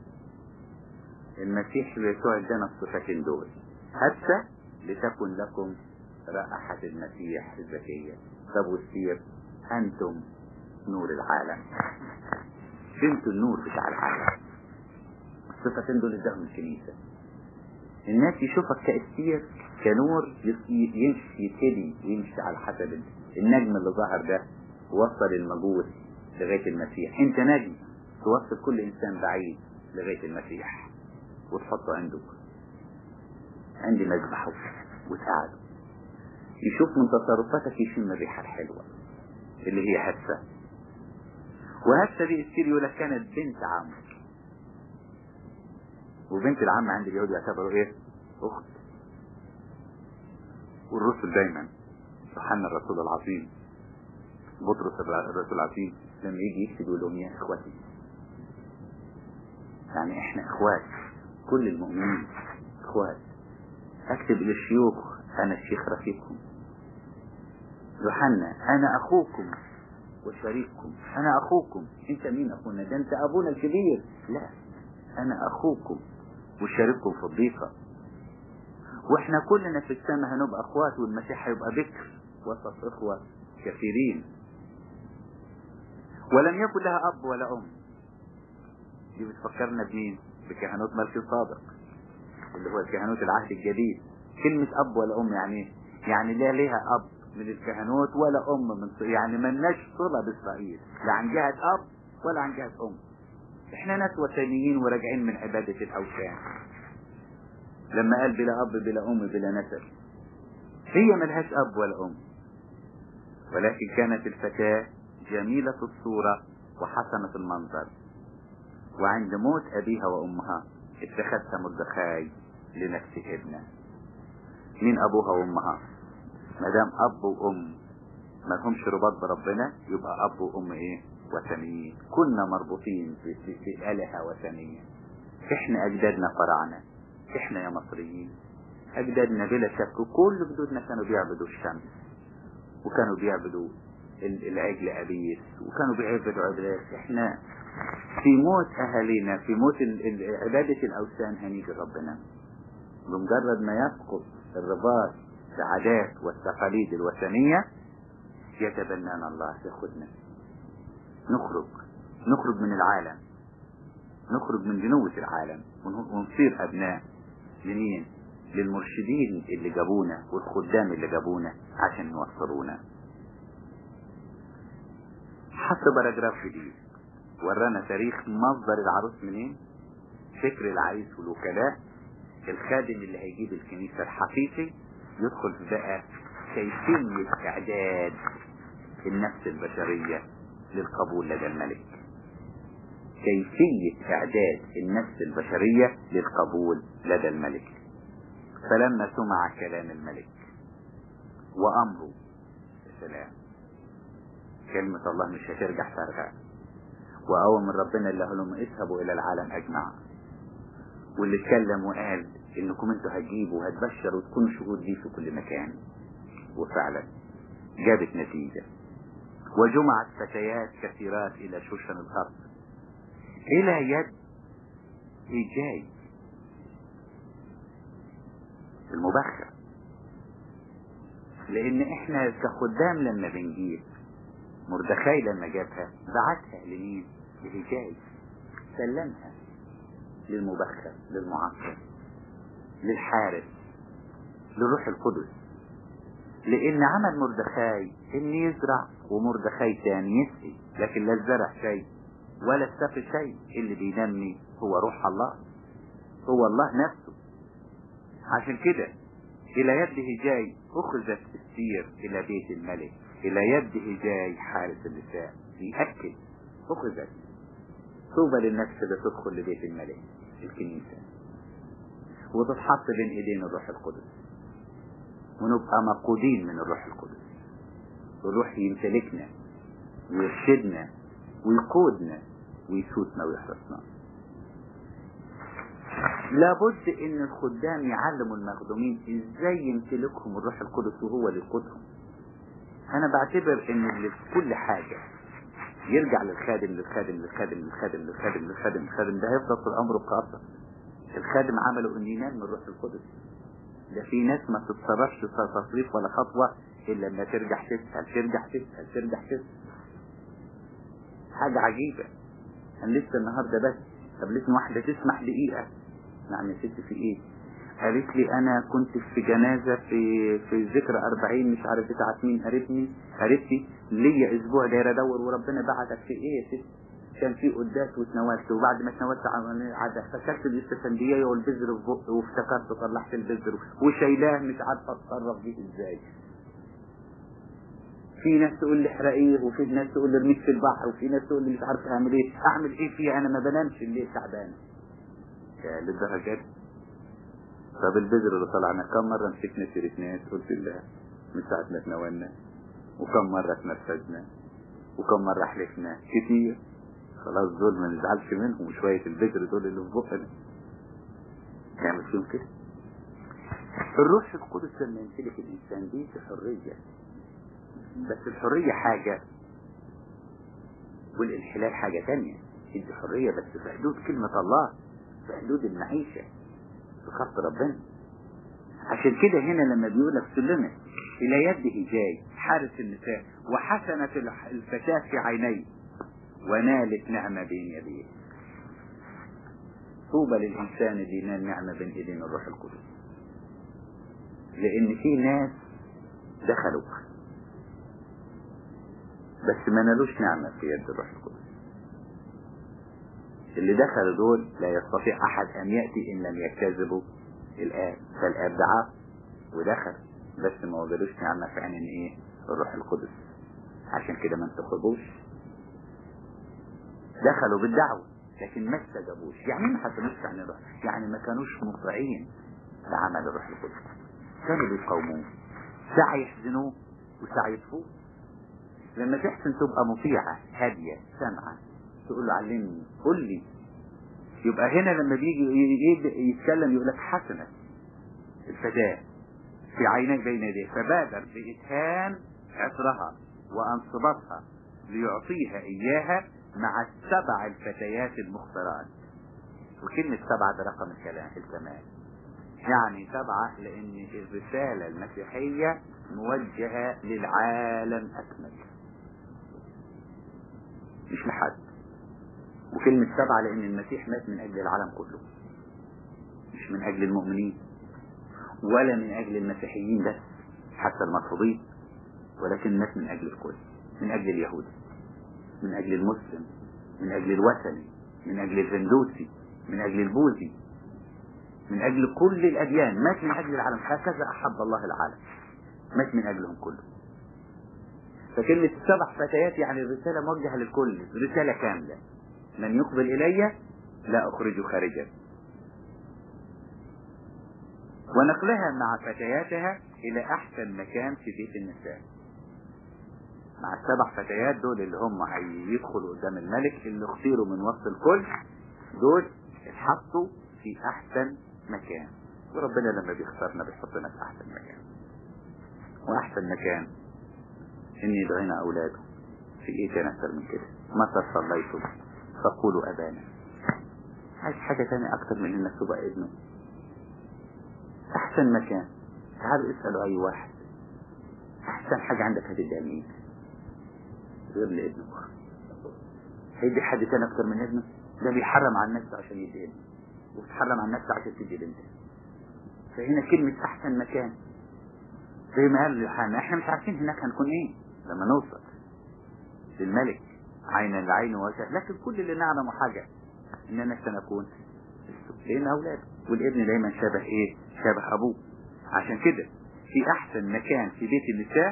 المسيح يسوع ادانا الصفتين دول. هسه لتكن لكم رائحة المسيح الزكية. طب والسير؟ انتم نور العالم، انتم النور بتاع العالم. الصفتين دول اداهم الكنيسة. الناس يشوفك كالسير، كنور يمشي يتهدي ويمشي على حسب النجم اللي ظهر ده وصل المجوس لغاية المسيح. انت نجم توصل كل انسان بعيد لغاية المسيح وتحطه عندك، عندي مذبحه وساعده. يشوف من تصرفاتك يشم الريحة الحلوة اللي هي هسه. وهسه دي السير يقول لك كانت بنت عم، وبنت العم عند اليهود يعتبروا ايه؟ اخت. والرسل دايما، يوحنا الرسول العظيم، بطرس الرسول العظيم، لما يجي يكتب يقول لهم يا اخوتي، يعني احنا اخوات، كل المؤمنين اخوات. اكتب للشيوخ انا الشيخ رفيقكم. يوحنا انا اخوكم وشريككم. انا اخوكم. انت مين اخونا؟ ده انت ابونا الكبير. لا، انا اخوكم وشارككم في الضيقة. واحنا كلنا في السماء هنبقى اخوات، والمسيح هيبقى بكر وسط اخوة كثيرين. ولم يكن لها اب ولا ام. دي بتفكرنا بمين؟ بكهنوت ملك الصادق اللي هو الكهنوت العهد الجديد. كلمة اب ولا ام يعني ايه؟ يعني لا ليها اب من الكهنوت ولا ام من، يعني ملناش صلة باسرائيل، لا عن جهة اب ولا عن جهة ام. احنا ناس وثنيين وراجعين من عبادة الاوثان. لما قال بلا اب بلا ام بلا نسب، هي ملهاش اب ولا ام، ولكن كانت الفتاة جميلة الصورة وحسنة المنظر. وعند موت ابيها وامها اتخذت مردخاي لنفسه ابنه. مين ابوها وامها؟ مدام اب وام ما لهمش رباط بربنا، يبقى اب وام ايه؟ وثنيين. كنا مربوطين في آلهة وثنية. احنا اجدادنا فراعنة، احنا يا مصريين اجدادنا بلا شك كل جدودنا كانوا بيعبدوا الشمس، وكانوا بيعبدوا العجل ابيس، وكانوا بيعبدوا عبادات. احنا في موت اهالينا، في موت عبادة الاوثان هنيجي ربنا. بمجرد ما يسقط الرباط بالعادات والتقاليد الوثنية يتبنانا الله، ياخدنا نخرج من العالم، نخرج من جنوة العالم ونصير ابناء لمين؟ للمرشدين اللي جابونا والخدام اللي جابونا عشان يوصلونا. حط باراجراف جديد ورانا تاريخ مصدر العروس منين، فكر العريس والوكلاء، الخادم اللي هيجيب الكنيسة الحقيقي. يدخل في بقى كيفية اعداد النفس البشرية للقبول لدى الملك. كيفية اعداد النفس البشرية للقبول لدى الملك. فلما سمع كلام الملك وامره السلام، كلمة الله مش هترجع فارغة. واول من ربنا اللي لهم اذهبوا الى العالم اجمع، واللي اتكلم وقال انكم انتوا هتجيبوا وهتبشروا وتكونوا شهود لي في كل مكان. وفعلا جابت نتيجة، وجمعت فتيات كثيرات الى شوشن الارض الى يد هيجاي المبخر. لان احنا كخدام لما بنجيب مردخاي، لما جابها بعتها لمين؟ لهيجاي. سلمها للمبخر، للمعطر، للحارس، للروح القدس. لان عمل مردخاي ان يزرع، ومردخاي تاني يسقي، لكن لا الزرع شيء ولا السقي شيء. اللي بينمي هو روح الله، هو الله نفسه. عشان كده الى يد هيجاي اخذت السير الى بيت الملك، الى يد هيجاي حارس اللسان. يأكد اخذت. طوبى للنفس اللي تدخل لبيت الملك الكنيسة وتتحط بين ايدين الروح القدس ونبقى مقودين من الروح القدس. الروح يمتلكنا ويرشدنا ويقودنا ويسوسنا ويحرسنا. لابد ان الخدام يعلموا المخدومين ازاي يمتلكهم الروح القدس وهو اللي يقودهم. انا بعتبر ان اللي في كل حاجة يرجع للخادم للخادم للخادم للخادم للخادم للخادم للخادم، ده هيفضل طول عمره بقصة. الخادم عمله ان ينال من الروح القدس. ده في ناس ما تتصرفش تصريف ولا خطوة الا لما ترجع تسأل ترجع تسأل ترجع تسأل. حاجة عجيبة. انا لسه النهاردة بس قابلتني واحدة تسمح دقيقة. نعم يا ست في ايه؟ قالت لي انا كنت في جنازة في ذكرى 40 مش عارف بتاعت مين قالت لي اسبوع داير ادور وربنا بعتك في ايه يا ست؟ كان في قداس واتناولت، وبعد ما اتناولت افتكرت الاستفندية والبذر في بقي، وافتكرت طلعت البذر وشايلاه مش عارفه اتصرف بيه ازاي. في ناس تقول لي احرقيه، وفي ناس تقول لي ارميه في البحر، وفي ناس تقول لي مش عارف اعمل ايه فيه، انا ما بنامش الليل تعبان. للدرجة دي. طب البذر اللي طلعنا كم مرة مسكنا سيرة ناس قلت الله من ساعة ما اتناولنا، وكم مرة اتنفذنا، وكم مرة حلفنا كتير. خلاص دول ما نزعلش منهم، وشوية البذر دول اللي في بقنا نعمل فيهم كده. الروح القدس لما يمتلك الإنسان دي في حرية، بس الحرية حاجة والانحلال حاجة تانية. دي حرية بس في حدود كلمة الله، في حدود المعيشة، في خط ربنا. عشان كده هنا لما بيقول لك سلمت إلى يده جاي حارس النساء وحسنت الفتاة في عينيه ونالت نعمة بين يديه. طوبى للإنسان اللي ينال نعمة بين يدين الروح القدس. لأن في ناس دخلوا بس ما نالوش نعمة في يد الروح القدس. اللي دخلوا دول لا يستطيع أحد أن يأتي إن لم يكتذبوا الآب، فالآب دعا ودخل بس ما وجدوش نعمة في عين إيه؟ الروح القدس. عشان كده ما انتخبوش. دخلوا بالدعوة لكن ما استجابوش. يعني ما حسنوش عن الروح، يعني ما كانوش مطيعين لعمل الروح القدس، كانوا بيقاوموه. ساعة يحزنوه وساعة يطفوه. لما تحسن تبقى مطيعة هادية سامعة، تقول له علمني قل لي. يبقى هنا لما بيجي يتكلم يقول لك حسنة الفتاة في عينيه بين يديه فبادر بإتهام عطرها وأنصبتها ليعطيها إياها مع 7 الفتيات المختارات. وكلمة 7 ده رقم الكمال، يعني 7 لأن الرسالة المسيحية موجهة للعالم أكمل مش لحد. وكلمة 7 لأن المسيح مات من أجل العالم كله، مش من أجل المؤمنين ولا من أجل المسيحيين بس حتى المرفوضين، ولكن مات من أجل الكل، من أجل اليهود، من أجل المسلم، من أجل الوثني، من أجل الهندوسي، من أجل البوذي، من أجل كل الأديان. مات من أجل العالم. هكذا أحب الله العالم، مات من أجلهم كله. فكلمة 7 فتيات يعني الرسالة موجهة للكل، رسالة كاملة. من يقبل إلي لا أخرجه خارجا. ونقلها مع فتياتها إلى أحسن مكان في بيت النساء. مع 7 فتيات دول اللي هم هيدخلوا قدام الملك اللي اختيروا من وسط الكل، دول اتحطوا في أحسن مكان. وربنا لما بيختارنا بيحطنا في أحسن مكان. وأحسن مكان إن يدعينا أولاده. في إيه تاني أكتر من كده؟ متى صليتم فقولوا أبانا. عايز حاجة تانية أكتر من إنك تبقى ابنه؟ أحسن مكان. تعالوا اسألوا أي واحد أحسن حاجة عندك هتديها لمين غير لابنك؟ هيدي حد تاني أكتر من ابنه؟ ده بيحرم عن نفسه عشان يدي ابنه، وبتحرم عن نفسه عشان تدي بنته. فهنا كلمة أحسن مكان زي ما قال يوحنا احنا مش عارفين هناك هنكون ايه لما نوصل للملك عينا لعين وجه، لكن كل اللي نعلمه حاجة اننا سنكون لان اولاده، والابن دايما شبه ايه؟ شبه ابوه. عشان كده في احسن مكان في بيت النساء.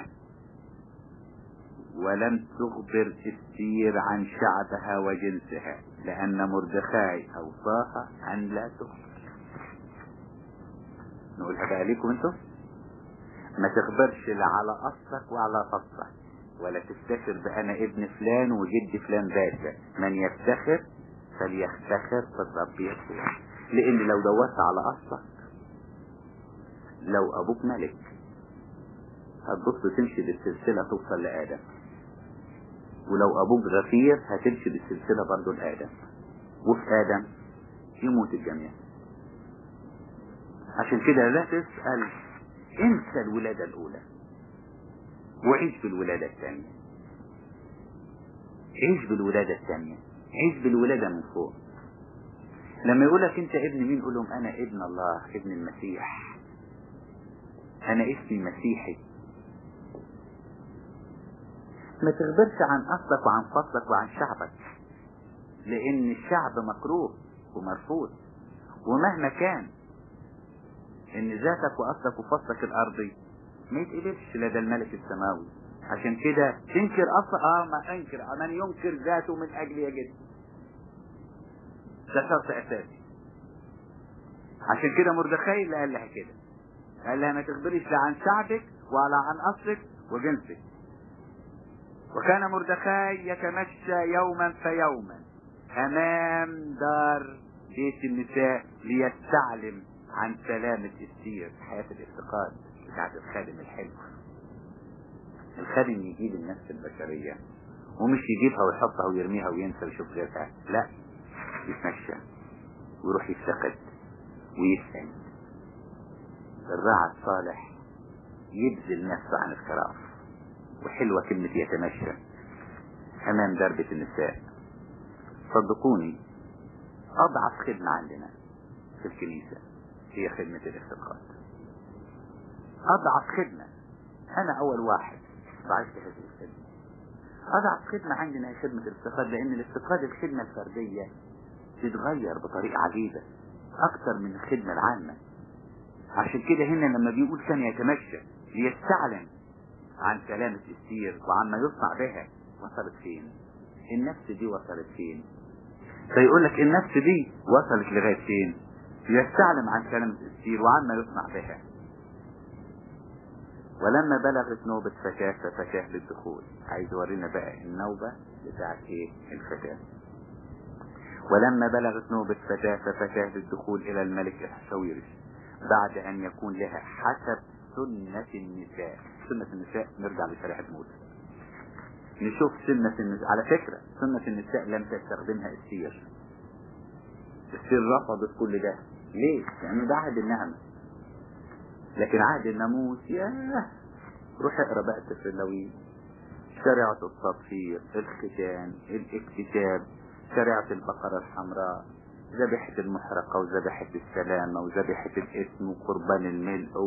ولم تخبر استير عن شعبها وجنسها لان مردخاي اوصاها ان لا تخبر. نقولها بقى ليكم انتم. ما تخبرش لا على اصلك وعلى فصلك، ولا تفتخر بأنا ابن فلان وجد فلان باشا. من يفتخر فليفتخر في الرب يسوع. لان لو دورت على اصلك، لو ابوك ملك هتبص تمشي بالسلسلة توصل لآدم، ولو ابوك غفير هتمشي بالسلسلة برضو لآدم، وفي آدم يموت الجميع. عشان كده لا تسأل، انسى الولادة الأولى وعيش بالولادة الثانية. عيش بالولادة الثانية، عيش بالولادة من فوق. لما يقولك انت ابن مين، قول لهم انا ابن الله، ابن المسيح، انا اسمي مسيحي. ما تخبرش عن اصلك وعن فصلك وعن شعبك، لان الشعب مكروه ومرفوض. ومهما كان ان ذاتك واصلك وفصلك الارضي ما يتقبلش لدى الملك السماوي. عشان كده تنكر اصل ما انكر من ينكر ذاته من اجل يجد، ده شرط اساسي. عشان كده مردخاي اللي قال لها كده، قال لها ما تخبريش لا عن شعبك ولا عن اصلك وجنسك. وكان مردخاي يتمشى يوما فيوما امام دار بيت النساء ليستعلم عن سلامة استير، حياة الافتقاد بتاعت الخادم الحلو. الخادم يجيب النفس البشرية، ومش يجيبها ويحطها ويرميها وينسى ويشوف غيرها، لا، يتمشى ويروح يفتقد ويسأل. الراعي الصالح يبذل نفسه عن الخراف. وحلوة كلمة يتمشى امام دربة النساء. صدقوني اضعف خدمة عندنا في الكنيسة هي خدمة الافتقاد. اضعف خدمة، انا اول واحد ضعفت هذه الخدمة. اضعف خدمة عندنا هي خدمة الافتقاد، لان الافتقاد الخدمة الفردية تتغير بطريقة عجيبة اكتر من الخدمة العامة. عشان كده هنا لما بيقول كان يتمشى ليستعلم عن سلامة استير وعما يصنع بها، وصلت فين النفس دي؟ وصلت فين؟ فيقول لك النفس دي وصلت لغاية فين؟ يستعلم عن سلامة استير وعما يصنع بها. ولما بلغت نوبة فتاة ففتاة للدخول. عايز يورينا بقى النوبة بتاعت ايه؟ الفتاة. ولما بلغت نوبة فتاة ففتاة للدخول الى الملك احشويرش بعد ان يكون لها حسب سنة النساء. سنة النساء نرجع لشريعة موسى نشوف سنة النساء. على فكرة سنة النساء لم تستخدمها استير. استير رفضت كل ده. ليه؟ لأنه ده عهد النعمة. لكن عهد الناموس ياه، روح اقرا بقى سفر اللاويين، شريعة التطهير، الختان، الاكتتاب، شريعة البقرة الحمراء، ذبيحة المحرقة وذبيحة السلامة وذبيحة الاسم وقربان الملء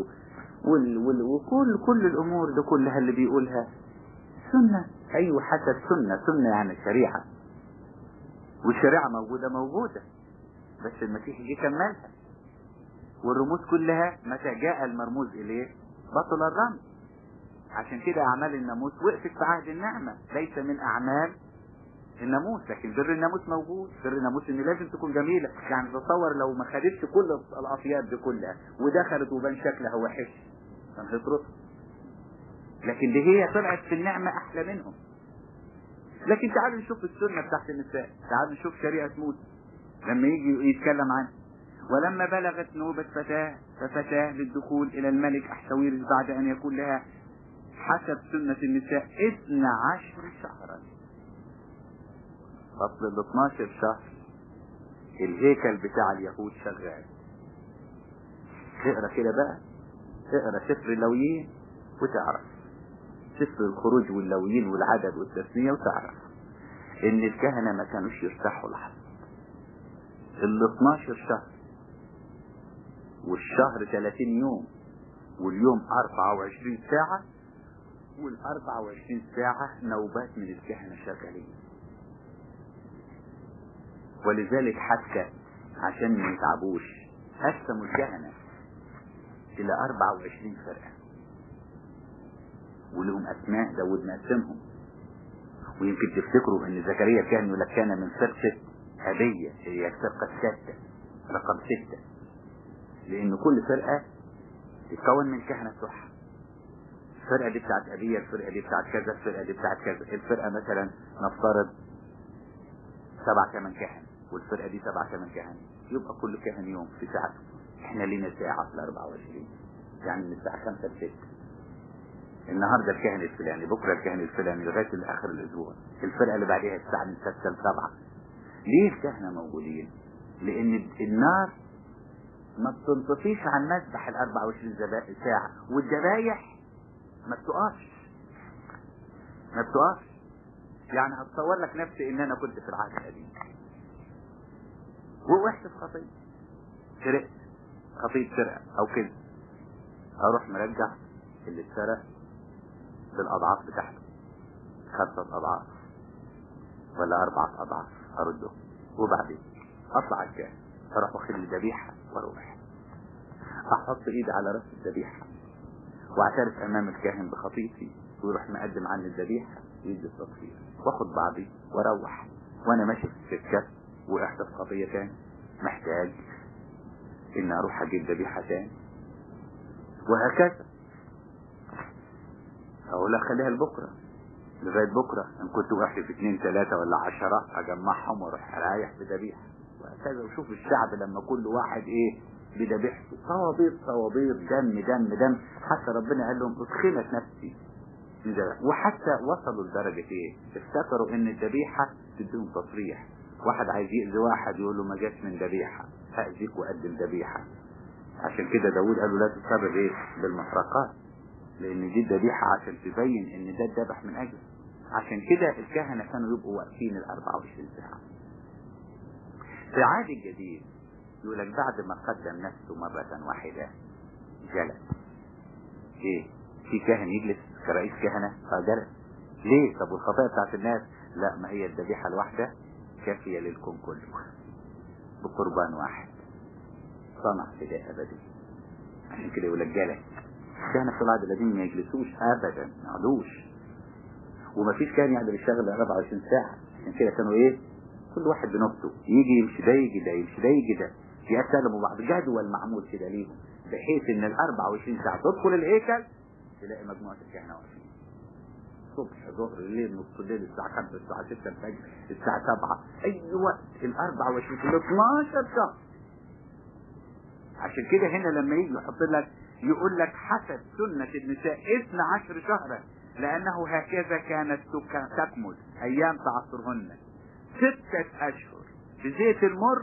وكل الامور دي كلها اللي بيقولها سنة. ايوه حسب سنة يعني شريعة، والشريعة موجودة بس المسيح جه كملها. والرموز كلها متى جاء المرموز اليه بطل الرمز. عشان كده اعمال الناموس وقفت في عهد النعمة، ليس من اعمال الناموس. لكن بر الناموس موجود. بر الناموس ان لازم تكون جميلة. يعني تصور لو ما خدتش كل الاطياب دي كلها ودخلت وبان شكلها وحش كان هيطردها. لكن دي هي طلعت في النعمة احلى منهم. لكن تعالوا نشوف السنة بتاعت النساء، تعالوا نشوف شريعة موسى لما يجي يتكلم عنها. ولما بلغت نوبة فتاة ففتاة للدخول الى الملك احشويرش بعد ان يكون لها حسب سنة النساء 12 شهرا. فصل ال 12 شهر الهيكل بتاع اليهود شغال. اقرا كده بقى، اقرا سفر اللاويين وتعرف، سفر الخروج واللاويين والعدد والتثنية، وتعرف ان الكهنة ما كانوش يرتاحوا لحظة. ال 12 شهر والشهر 30 يوم واليوم 24 ساعة، وال 24 ساعة نوبات من الكهنة شغالين. ولذلك حتى عشان ما يتعبوش قسموا الكهنة الى 24 فرقة، ولهم اسماء داود مقسمهم. ويمكن تفتكروا ان زكريا كان يقول لك كان من فرقة أبية، هي الفرقة السادسة رقم 6، لان كل فرقة تتكون من كهنة بتوعها. الفرقة دي بتاعت أبية، الفرقة دي بتاعت كذا، الفرقة دي بتاعت كذا. الفرقة مثلا نفترض 7-8 كهنة، والفرقة دي 7-8 كهنة، يبقى كل كاهن يوم في ساعته. احنا لينا ساعة في 24، يعني من الساعة 5 ل6. النهاردة الكاهن الفلاني، بكرة الكاهن الفلاني، لغاية آخر الأسبوع. الفرقة اللي بعدها الساعة من 6 ل7. ليه الكهنة موجودين؟ لأن النار ما بتنطفيش عن مسبح 24 ساعة، والذبايح ما بتقفش. يعني هتصور لك نفسي ان انا كنت في العهد القديم ووقعت في خطية، سرقت، خطية سرقة او كده، اروح مرجع اللي اتسرق بالاضعاف بتاعته، 5 اضعاف ولا 4 اضعاف ارده. وبعدين اطلع الكاهن، اروح واخد لي ذبيحة واروح احط ايدي على راس الذبيحة واعترف امام الكاهن بخطيتي، ويروح مقدم عني الذبيحة ويدي التطهير، واخد بعضي واروح. وانا ماشي في السكة وقعت في خطية تاني، محتاج ان اروح اجيب ذبيحة تاني، وهكذا. اقول اخليها لبكرة، لغاية بكرة ان كنت وقعت في 2 3 ولا 10 اجمعهم واروح اريح بذبيحة، وهكذا. وشوف الشعب لما كل واحد بذبيحته، صوابير دم، حتى ربنا قال لهم اتخنت نفسي من ذبيحة. وحتى وصلوا لدرجة افتكروا ان الذبيحة تديهم تصريح. واحد عايز يأذي واحد يقول له ما جاش من ذبيحة، هأذيك وأقدم ذبيحة. عشان كده داود قال له لا تسرب بالمحرقات، لان دي الذبيحة عشان تبين ان ده الذبح من اجله. عشان كده الكهنة كانوا يبقوا واقفين 24 ساعة. في العهد الجديد يقول لك بعد ما قدم نفسه مرة واحدة جلس. في كاهن يجلس كرئيس كهنة؟ جلس. ليه؟ طب والخطايا بتاعت الناس؟ لا، ما هي الذبيحة الواحدة كافية للكون كله، بقربان واحد صنع فداء أبدي. عشان كده يقول لك جلس. كهنة في العهد القديم ما يجلسوش أبدا، ما يقعدوش، ومفيش كاهن يقدر يشتغل 24 ساعة. عشان كده كانوا كل واحد بنفسه، يجي يمشي ده، يجي ده، يمشي ده، يجي ده، يسلموا بعض. جدول معمول كده ليهم، بحيث ان 24 ساعة تدخل الهيكل تلاقي مجموعة الكهنة واقفين، صبح ظهر الليل نص الليل، الساعة 5 الساعة 6 الفجر الساعة 7، اي وقت. 24 في 12 شهر. عشان كده هنا لما يجي يحط لك يقول لك حسب سنة النساء 12 شهرا، لانه هكذا كانت تكمل ايام تعصرهن 6 اشهر بزيت المر،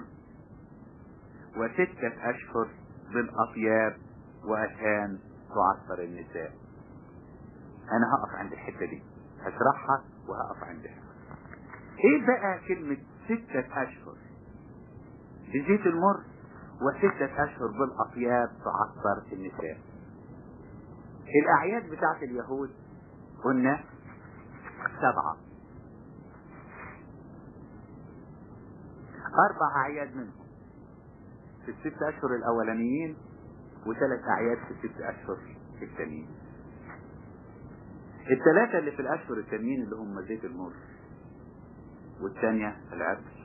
و6 اشهر بالاطياب واشهان تعصر النساء. انا هقف عند الحتة دي، هشرحها وهقف عندها. ايه بقى كلمة 6 اشهر بزيت المر و6 اشهر بالاطياب تعصر النساء؟ الاعياد بتاعت اليهود قلنا 7، 4 اعياد منهم في ال6 اشهر الاولانيين، و3 اعياد في ال6 اشهر التانيين. ال3 اللي في الاشهر التانيين اللي هم زيت المر، والثانية العبر.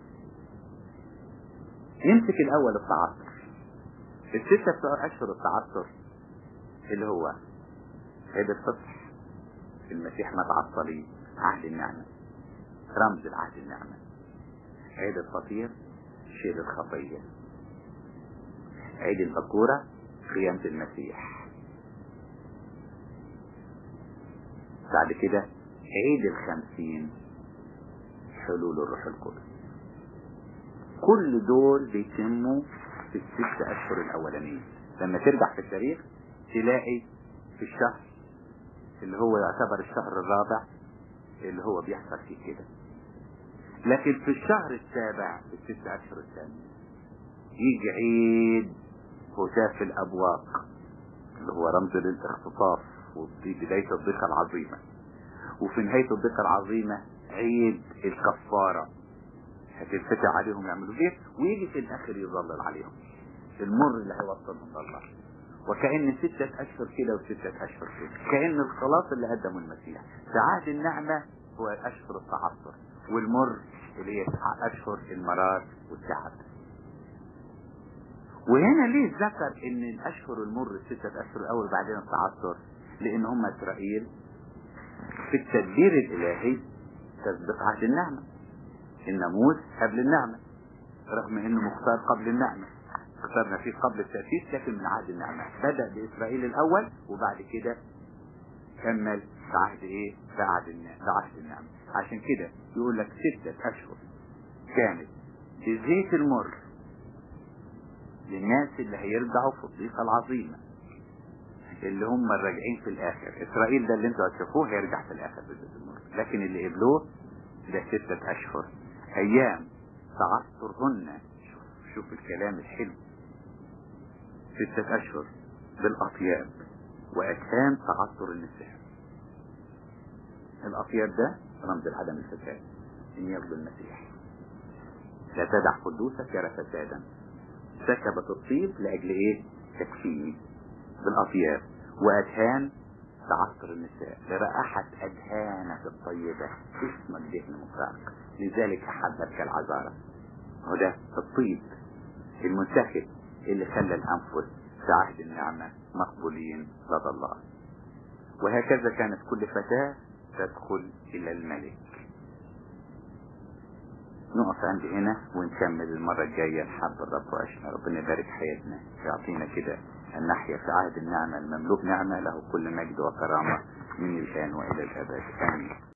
يمسك الاول التعصر. ال6 بتوع اشهر التعصر اللي هو عيد الفطر، المسيح مات على الصليب، عهد النعمة، رمز العهد النعمة. عيد الفطير، شيل الخطية. عيد البكورة، قيامة المسيح. بعد كده عيد 50، حلول الروح القدس. كل دول بيتموا في ال6 اشهر الاولانيين. لما ترجع في التاريخ تلاقي في الشهر اللي هو يعتبر الشهر الرابع اللي هو بيحصل فيه كده. لكن في الشهر السابع في ال6 اشهر الثانيين يجي عيد هتاف الابواق، اللي هو رمز للاختطاف وفي بداية الضيقة العظيمة. وفي نهاية الضيقة العظيمة عيد الكفارة، هتنفتح عليهم يعملوا ايه، ويجي في الاخر يظلل عليهم المر اللي هيوصلهم لله. وكأن 6 اشهر كده و6 اشهر كده، كأن الخلاص اللي قدمه المسيح. في عهد النعمة هو اشهر التعصر، والمر اللي هي اشهر المرار والتعب. وهنا ليه ذكر ان الاشهر المر ال6 اشهر الاول بعدين التعصر؟ لان هم اسرائيل في التدبير الالهي تسبق عهد النعمة. الناموس قبل النعمة، رغم انه مختار قبل النعمة، اخترنا فيه قبل التأسيس، لكن من عهد النعمة بدأ بإسرائيل الأول، وبعد كده كمل بعهد ايه؟ بعهد النعمة. عشان كده يقول لك 6 أشهر كانت بزيت المر للناس اللي هيرجعوا في الضيقة العظيمة، اللي هم الراجعين في الآخر. إسرائيل ده اللي انتوا هتشوفوه هيرجع في الآخر بزيت المر، لكن اللي قبلوه ده 6 أشهر أيام تعثرهن. شوف الكلام الحلو، 6 أشهر بالأطياب وأجسام تعثر النساء. الأطياب ده رمز العدم الفساد، إن يرضي المسيح. لا تدع قدوسك يرى فسادا. سكبت الطيب لأجل إيه؟ تكفيني بالأطياب. وأدهان تعثر النساء لرائحة أدهانك الطيبة، اسمك دهن مفرق، لذلك أحبتك العذارى. وده الطيب المنتخب اللي خلى الأنفس في عهد النعمة مقبولين لدى الله. وهكذا كانت كل فتاة تدخل إلى الملك. نقف عند هنا ونكمل المرة الجاية الحب الرب وعشنا. ربنا يبارك حياتنا، يعطينا كده أن نحيا في عهد النعمة المملوك نعمة، له كل مجد وكرامة من الآن وإلى الأبد. آمين.